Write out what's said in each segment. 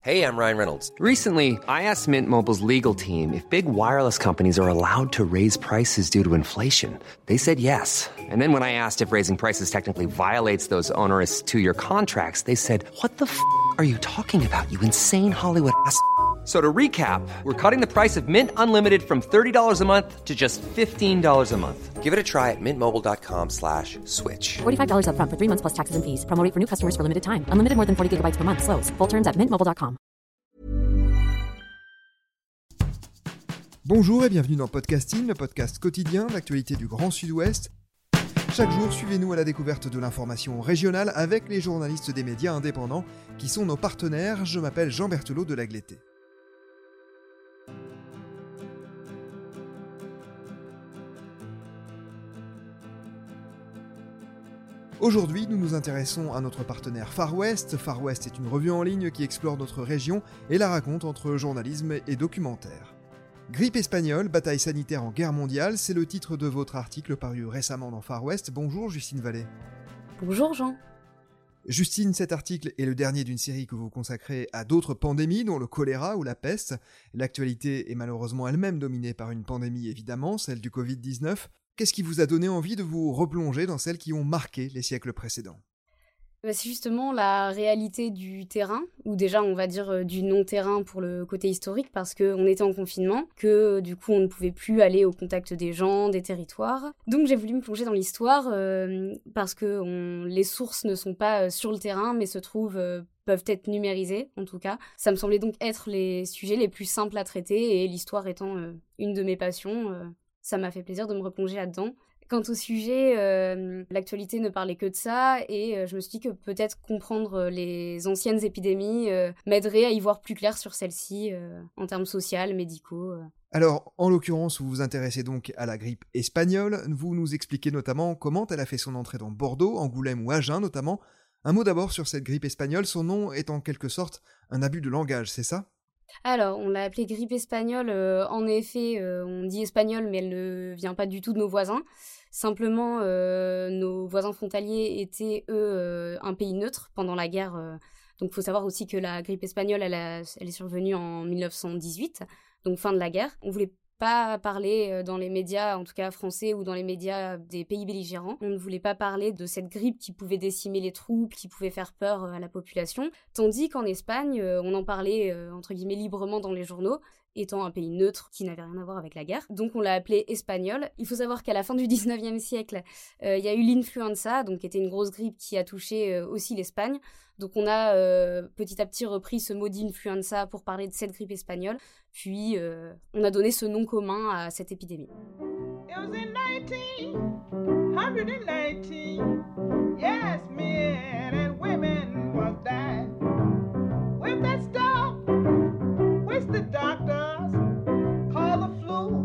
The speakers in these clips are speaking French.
Hey, I'm Ryan Reynolds. Recently, I asked Mint Mobile's legal team if big wireless companies are allowed to raise prices due to inflation. They said yes. And then when I asked if raising prices technically violates those onerous two-year contracts, they said, "What the f*** are you talking about, you insane Hollywood ass?" So to recap, we're cutting the price of Mint Unlimited from $30 a month to just $15 a month. Give it a try at mintmobile.com/switch. $45 up front for 3 months plus taxes and fees. Promo rate for new customers for limited time. Unlimited more than 40 gigabytes per month. Slows full terms at mintmobile.com. Bonjour et bienvenue dans Podcasting, le podcast quotidien d'actualité du Grand Sud-Ouest. Chaque jour, suivez-nous à la découverte de l'information régionale avec les journalistes des médias indépendants qui sont nos partenaires. Je m'appelle Jean Berthelot de Lagleté. Aujourd'hui, nous nous intéressons à notre partenaire Far West. Far West est une revue en ligne qui explore notre région et la raconte entre journalisme et documentaire. Grippe espagnole, bataille sanitaire en guerre mondiale, c'est le titre de votre article paru récemment dans Far West. Bonjour Justine Vallée. Bonjour Jean. Justine, cet article est le dernier d'une série que vous consacrez à d'autres pandémies, dont le choléra ou la peste. L'actualité est malheureusement elle-même dominée par une pandémie évidemment, celle du Covid-19. Qu'est-ce qui vous a donné envie de vous replonger dans celles qui ont marqué les siècles précédents ? C'est justement la réalité du terrain, ou déjà on va dire du non-terrain pour le côté historique, parce qu'on était en confinement, que du coup on ne pouvait plus aller au contact des gens, des territoires. Donc j'ai voulu me plonger dans l'histoire, parce que les sources ne sont pas sur le terrain, mais peuvent être numérisées en tout cas. Ça me semblait donc être les sujets les plus simples à traiter, et l'histoire étant une de mes passions, ça m'a fait plaisir de me replonger là-dedans. Quant au sujet, l'actualité ne parlait que de ça, et je me suis dit que peut-être comprendre les anciennes épidémies m'aiderait à y voir plus clair sur celles-ci, en termes sociaux, médicaux. Alors, en l'occurrence, vous vous intéressez donc à la grippe espagnole. Vous nous expliquez notamment comment elle a fait son entrée dans Bordeaux, Angoulême ou Agen notamment. Un mot d'abord sur cette grippe espagnole. Son nom est en quelque sorte un abus de langage, c'est ça ? Alors, on l'a appelée grippe espagnole. En effet, on dit espagnole, mais elle ne vient pas du tout de nos voisins. Simplement, nos voisins frontaliers étaient, eux, un pays neutre pendant la guerre. Donc, il faut savoir aussi que la grippe espagnole, elle est survenue en 1918, donc fin de la guerre. On voulait pas parler dans les médias, en tout cas français, ou dans les médias des pays belligérants. On ne voulait pas parler de cette grippe qui pouvait décimer les troupes, qui pouvait faire peur à la population. Tandis qu'en Espagne, on en parlait, entre guillemets, librement dans les journaux, étant un pays neutre qui n'avait rien à voir avec la guerre. Donc on l'a appelée espagnole. Il faut savoir qu'à la fin du 19e siècle, il y a eu l'influenza, donc qui était une grosse grippe qui a touché aussi l'Espagne. Donc on a petit à petit repris ce mot d'influenza pour parler de cette grippe espagnole, puis on a donné ce nom commun à cette épidémie. It was in 1919, yes, men and women was dead. With that stuff, which the doctors call the flu.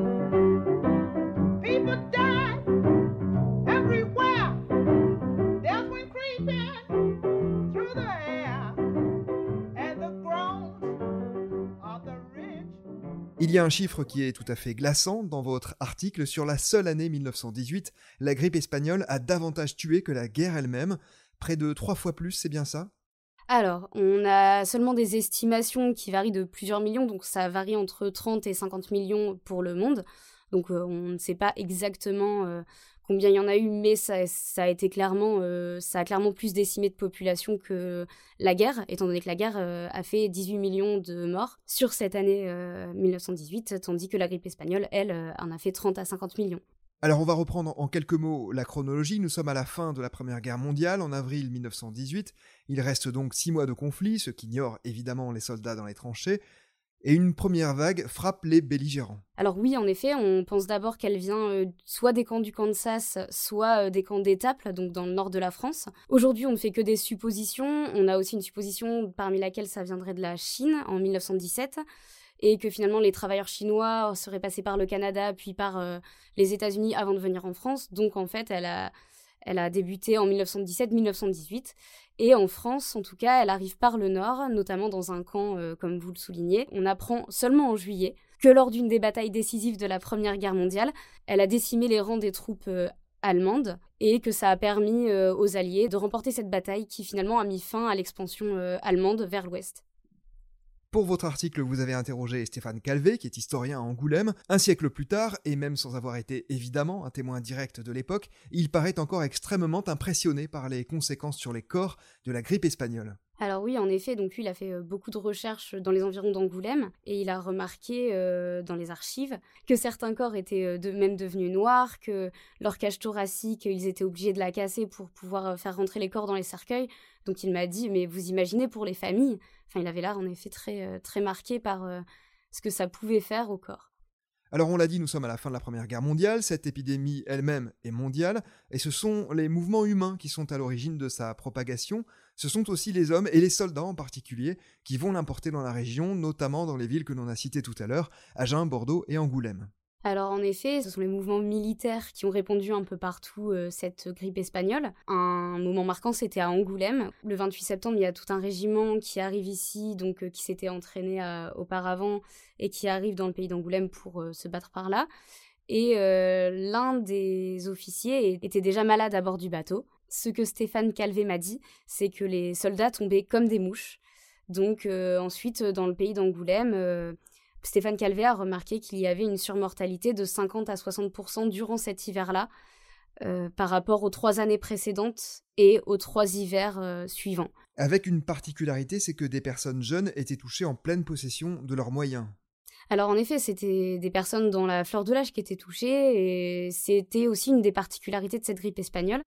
People died everywhere. Death went creeping through the air, and the groans of the rich. Il y a un chiffre qui est tout à fait glaçant dans votre article. Sur la seule année 1918, la grippe espagnole a davantage tué que la guerre elle-même. Près de 3 fois plus, c'est bien ça ? Alors, on a seulement des estimations qui varient de plusieurs millions, donc ça varie entre 30 et 50 millions pour le monde. Donc on ne sait pas exactement combien il y en a eu, mais ça a clairement plus décimé de population que la guerre, étant donné que la guerre a fait 18 millions de morts sur cette année 1918, tandis que la grippe espagnole, elle, en a fait 30 à 50 millions. Alors on va reprendre en quelques mots la chronologie. Nous sommes à la fin de la Première Guerre mondiale, en avril 1918. Il reste donc 6 mois de conflit, ce qu'ignorent évidemment les soldats dans les tranchées. Et une première vague frappe les belligérants. Alors oui, en effet, on pense d'abord qu'elle vient soit des camps du Kansas, soit des camps d'Étaples, donc dans le nord de la France. Aujourd'hui, on ne fait que des suppositions. On a aussi une supposition parmi laquelle ça viendrait de la Chine en 1917. Et que finalement les travailleurs chinois seraient passés par le Canada puis par les États-Unis avant de venir en France. Donc en fait, elle a débuté en 1917-1918. Et en France, en tout cas, elle arrive par le nord, notamment dans un camp, comme vous le soulignez. On apprend seulement en juillet que lors d'une des batailles décisives de la Première Guerre mondiale, elle a décimé les rangs des troupes allemandes et que ça a permis aux Alliés de remporter cette bataille qui finalement a mis fin à l'expansion allemande vers l'ouest. Pour votre article, vous avez interrogé Stéphane Calvé, qui est historien à Angoulême. Un siècle plus tard, et même sans avoir été évidemment un témoin direct de l'époque, il paraît encore extrêmement impressionné par les conséquences sur les corps de la grippe espagnole. Alors oui, en effet, donc lui, il a fait beaucoup de recherches dans les environs d'Angoulême et il a remarqué dans les archives que certains corps étaient même devenus noirs, que leur cage thoracique, ils étaient obligés de la casser pour pouvoir faire rentrer les corps dans les cercueils. Donc il m'a dit, mais vous imaginez pour les familles, enfin il avait l'air en effet très marqué par ce que ça pouvait faire au corps. Alors on l'a dit, nous sommes à la fin de la Première Guerre mondiale, cette épidémie elle-même est mondiale, et ce sont les mouvements humains qui sont à l'origine de sa propagation. Ce sont aussi les hommes, et les soldats en particulier, qui vont l'importer dans la région, notamment dans les villes que l'on a citées tout à l'heure, Agen, Bordeaux et Angoulême. Alors en effet, ce sont les mouvements militaires qui ont répandu un peu partout cette grippe espagnole. Un moment marquant, c'était à Angoulême. Le 28 septembre, il y a tout un régiment qui arrive ici, donc qui s'était entraîné auparavant et qui arrive dans le pays d'Angoulême pour se battre par là. Et l'un des officiers était déjà malade à bord du bateau. Ce que Stéphane Calvé m'a dit, c'est que les soldats tombaient comme des mouches. Donc ensuite, dans le pays d'Angoulême, Stéphane Calvé a remarqué qu'il y avait une surmortalité de 50 à 60% durant cet hiver-là par rapport aux 3 années précédentes et aux 3 hivers suivants. Avec une particularité, c'est que des personnes jeunes étaient touchées en pleine possession de leurs moyens. Alors en effet, c'était des personnes dans la fleur de l'âge qui étaient touchées et c'était aussi une des particularités de cette grippe espagnole.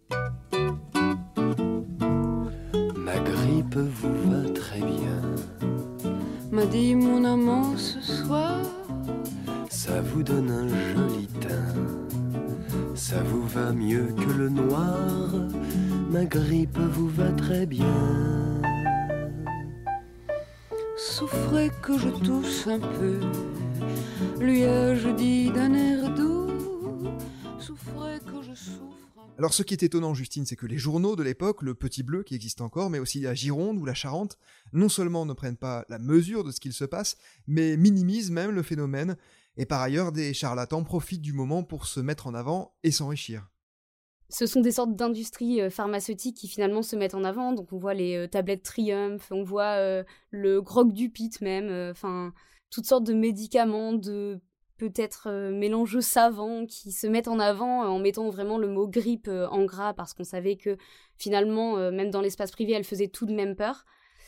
Ma grippe vous va très bien, m'a dit mon amant ce soir. Ça vous donne un joli teint, ça vous va mieux que le noir. Ma grippe vous va très bien. Souffrez que je tousse un peu, lui ai-je dit d'un air doux. Souffrez que je souffre. Alors ce qui est étonnant, Justine, c'est que les journaux de l'époque, le Petit Bleu qui existe encore, mais aussi la Gironde ou la Charente, non seulement ne prennent pas la mesure de ce qu'il se passe, mais minimisent même le phénomène, et par ailleurs des charlatans profitent du moment pour se mettre en avant et s'enrichir. Ce sont des sortes d'industries pharmaceutiques qui finalement se mettent en avant, donc on voit les tablettes Triumph, on voit le grog du Pit même, toutes sortes de médicaments, de peut-être mélanges savants qui se mettent en avant en mettant vraiment le mot grippe en gras parce qu'on savait que finalement, même dans l'espace privé, elle faisait tout de même peur.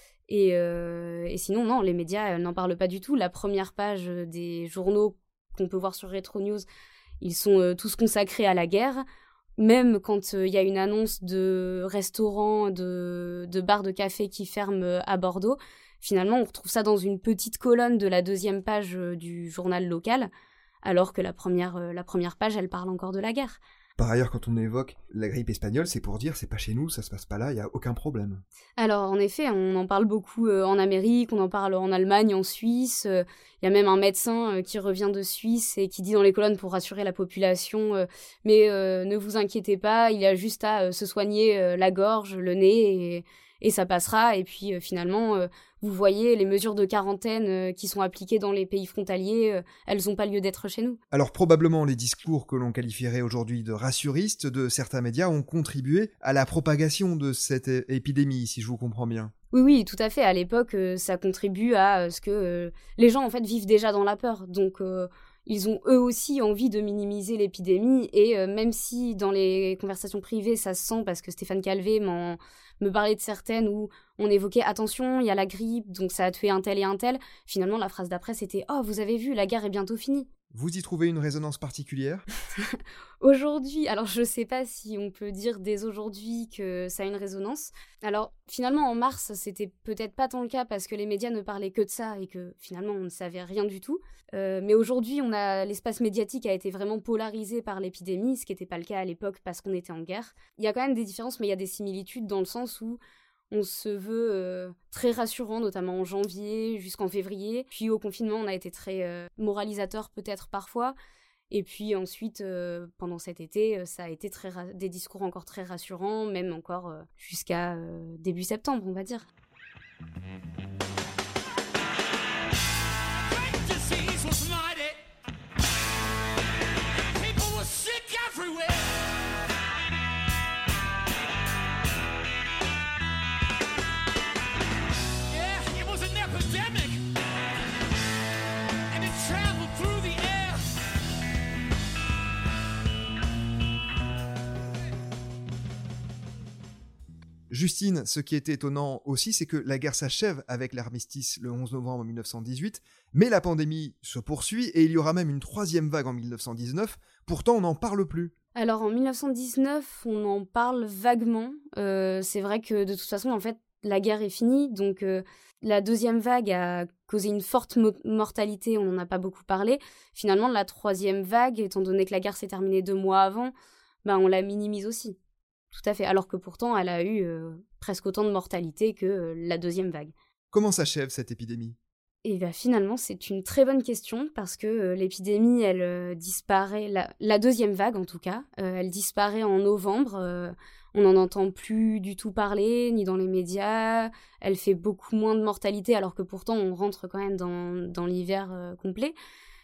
Et sinon, non, les médias n'en parlent pas du tout. La première page des journaux qu'on peut voir sur Retro News, ils sont tous consacrés à la guerre. Même quand il y a une annonce de restaurants, de bars de café qui ferment à Bordeaux, finalement, on retrouve ça dans une petite colonne de la 2e page du journal local, alors que la première page, elle parle encore de la guerre. Par ailleurs, quand on évoque la grippe espagnole, c'est pour dire c'est pas chez nous, ça se passe pas là, il n'y a aucun problème. Alors, en effet, on en parle beaucoup en Amérique, on en parle en Allemagne, en Suisse. Il y a même un médecin qui revient de Suisse et qui dit dans les colonnes pour rassurer la population mais ne vous inquiétez pas, il a juste à se soigner la gorge, le nez et ça passera. Et puis finalement, vous voyez, les mesures de quarantaine qui sont appliquées dans les pays frontaliers, elles n'ont pas lieu d'être chez nous. Alors probablement les discours que l'on qualifierait aujourd'hui de rassuristes de certains médias ont contribué à la propagation de cette épidémie, si je vous comprends bien. Oui, tout à fait. À l'époque, ça contribue à ce que les gens en fait vivent déjà dans la peur. Donc ils ont eux aussi envie de minimiser l'épidémie et même si dans les conversations privées ça se sent parce que Stéphane Calvé me parlait de certaines où on évoquait « attention, il y a la grippe, donc ça a tué un tel et un tel », finalement la phrase d'après c'était « oh, vous avez vu, la guerre est bientôt finie ». Vous y trouvez une résonance particulière ? Aujourd'hui, alors je sais pas si on peut dire dès aujourd'hui que ça a une résonance. Alors finalement en mars, c'était peut-être pas tant le cas parce que les médias ne parlaient que de ça et que finalement on ne savait rien du tout. Mais aujourd'hui, l'espace médiatique a été vraiment polarisé par l'épidémie, ce qui n'était pas le cas à l'époque parce qu'on était en guerre. Il y a quand même des différences, mais il y a des similitudes dans le sens où on se veut très rassurant, notamment en janvier jusqu'en février. Puis au confinement, on a été très moralisateur peut-être parfois. Et puis ensuite, pendant cet été, ça a été des discours encore très rassurants, même encore jusqu'à début septembre, on va dire. Epidemic Justine, ce qui est étonnant aussi, c'est que la guerre s'achève avec l'armistice le 11 novembre 1918, mais la pandémie se poursuit et il y aura même une 3e vague en 1919, pourtant on n'en parle plus. Alors en 1919, on en parle vaguement. C'est vrai que de toute façon, en fait, la guerre est finie, donc la 2e vague a causé une forte mortalité, on n'en a pas beaucoup parlé. Finalement, la 3e vague, étant donné que la guerre s'est terminée 2 mois avant, on la minimise aussi. Tout à fait, alors que pourtant, elle a eu presque autant de mortalité que la 2e vague. Comment s'achève cette épidémie ? Et finalement, c'est une très bonne question, parce que l'épidémie, elle disparaît, la 2e vague en tout cas, elle disparaît en novembre, on n'en entend plus du tout parler, ni dans les médias, elle fait beaucoup moins de mortalité, alors que pourtant on rentre quand même dans l'hiver complet,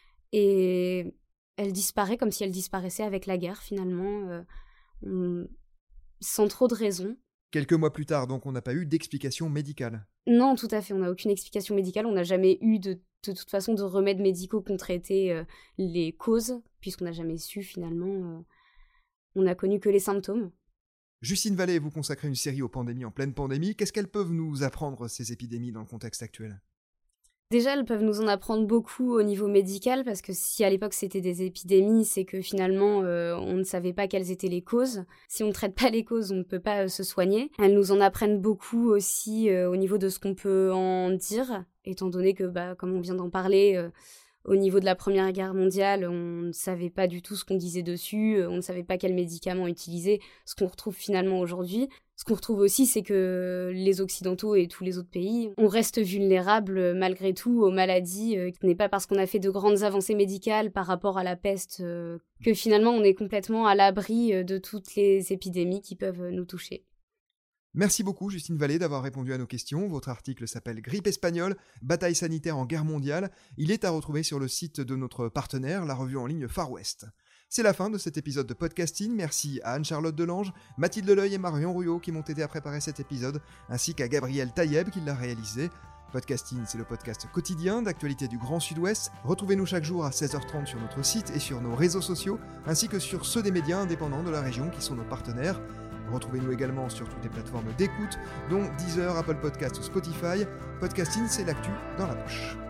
et elle disparaît comme si elle disparaissait avec la guerre finalement, sans trop de raison. Quelques mois plus tard, donc, on n'a pas eu d'explication médicale. Non, tout à fait, on n'a aucune explication médicale, on n'a jamais eu de toute façon de remèdes médicaux qui ont traité les causes, puisqu'on n'a jamais su finalement, on n'a connu que les symptômes. Justine Vallée, vous consacrez une série aux pandémies en pleine pandémie, qu'est-ce qu'elles peuvent nous apprendre, ces épidémies, dans le contexte actuel ? Déjà, elles peuvent nous en apprendre beaucoup au niveau médical, parce que si à l'époque c'était des épidémies, c'est que finalement on ne savait pas quelles étaient les causes. Si on ne traite pas les causes, on ne peut pas se soigner. Elles nous en apprennent beaucoup aussi au niveau de ce qu'on peut en dire, étant donné que, comme on vient d'en parler, au niveau de la Première Guerre mondiale, on ne savait pas du tout ce qu'on disait dessus, on ne savait pas quels médicaments utiliser, ce qu'on retrouve finalement aujourd'hui. Ce qu'on retrouve aussi, c'est que les Occidentaux et tous les autres pays, on reste vulnérables malgré tout aux maladies. Ce n'est pas parce qu'on a fait de grandes avancées médicales par rapport à la peste que finalement on est complètement à l'abri de toutes les épidémies qui peuvent nous toucher. Merci beaucoup Justine Vallée d'avoir répondu à nos questions. Votre article s'appelle « Grippe espagnole, bataille sanitaire en guerre mondiale ». Il est à retrouver sur le site de notre partenaire, la revue en ligne Far West. C'est la fin de cet épisode de podcasting. Merci à Anne-Charlotte Delange, Mathilde Deleuil et Marion Rouillot qui m'ont aidé à préparer cet épisode, ainsi qu'à Gabriel Taïeb qui l'a réalisé. Podcasting, c'est le podcast quotidien d'actualité du Grand Sud-Ouest. Retrouvez-nous chaque jour à 16h30 sur notre site et sur nos réseaux sociaux, ainsi que sur ceux des médias indépendants de la région qui sont nos partenaires. Retrouvez-nous également sur toutes les plateformes d'écoute, dont Deezer, Apple Podcasts ou Spotify. Podcasting, c'est l'actu dans la poche.